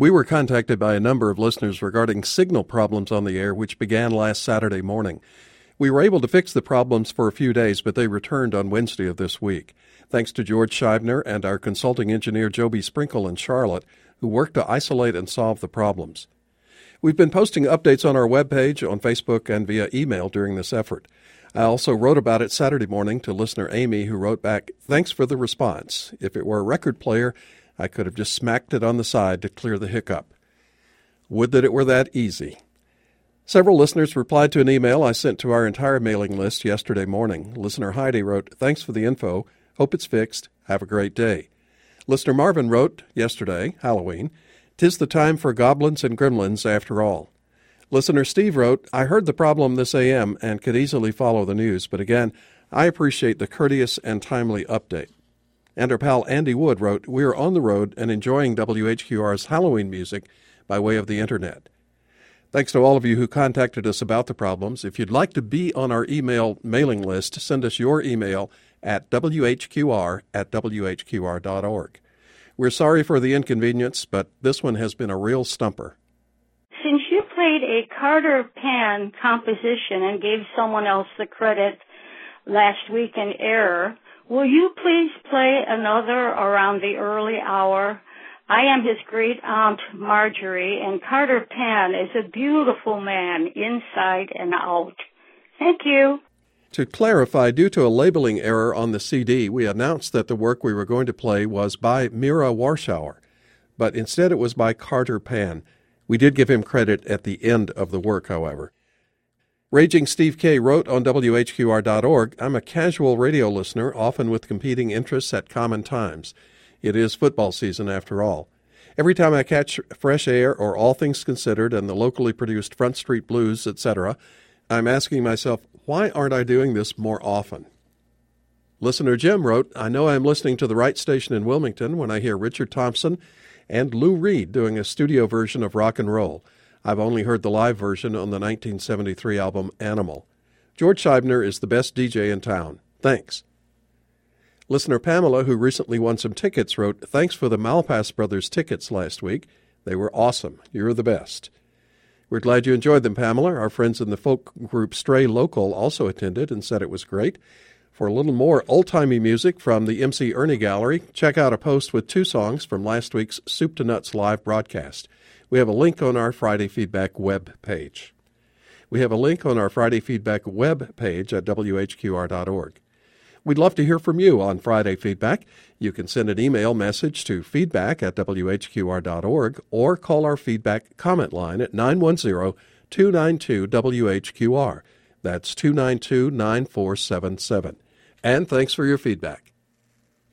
We were contacted by a number of listeners regarding signal problems on the air, which began last Saturday morning. We were able to fix the problems for a few days, but they returned on Wednesday of this week. Thanks to George Scheibner and our consulting engineer Joby Sprinkle in Charlotte, who worked to isolate and solve the problems. We've been posting updates on our webpage, on Facebook, and via email during this effort. I also wrote about it Saturday morning to listener Amy, who wrote back, "Thanks for the response. If it were a record player, I could have just smacked it on the side to clear the hiccup." Would that it were that easy. Several listeners replied to an email I sent to our entire mailing list yesterday morning. Listener Heidi wrote, "Thanks for the info. Hope it's fixed. Have a great day." Listener Marvin wrote yesterday, Halloween, "'Tis the time for goblins and gremlins after all." Listener Steve wrote, "I heard the problem this AM and could easily follow the news, but again, I appreciate the courteous and timely update." And our pal Andy Wood wrote, "We are on the road and enjoying WHQR's Halloween music by way of the Internet." Thanks to all of you who contacted us about the problems. If you'd like to be on our email mailing list, send us your email at whqr@whqr.org. We're sorry for the inconvenience, but this one has been a real stumper. Since you played a Carter Pan composition and gave someone else the credit last week in error, will you please play another around the early hour? I am his great-aunt Marjorie, and Carter Pan is a beautiful man inside and out. Thank you. To clarify, due to a labeling error on the CD, we announced that the work we were going to play was by Mira Warschauer, but instead it was by Carter Pan. We did give him credit at the end of the work, however. Raging Steve K. wrote on WHQR.org, "I'm a casual radio listener, often with competing interests at common times. It is football season, after all. Every time I catch Fresh Air or All Things Considered and the locally produced Front Street Blues, etc., I'm asking myself, why aren't I doing this more often?" Listener Jim wrote, "I know I'm listening to the right station in Wilmington when I hear Richard Thompson and Lou Reed doing a studio version of rock and roll. I've only heard the live version on the 1973 album Animal. George Scheibner is the best DJ in town. Thanks." Listener Pamela, who recently won some tickets, wrote, "Thanks for the Malpass Brothers tickets last week. They were awesome. You're the best." We're glad you enjoyed them, Pamela. Our friends in the folk group Stray Local also attended and said it was great. For a little more old-timey music from the MC Ernie Gallery, check out a post with 2 songs from last week's Soup to Nuts live broadcast. We have a link on our Friday Feedback web page. We have a link on our Friday Feedback web page at WHQR.org. We'd love to hear from you on Friday Feedback. You can send an email message to feedback@WHQR.org or call our feedback comment line at 910-292-WHQR. That's 292-9477. And thanks for your feedback.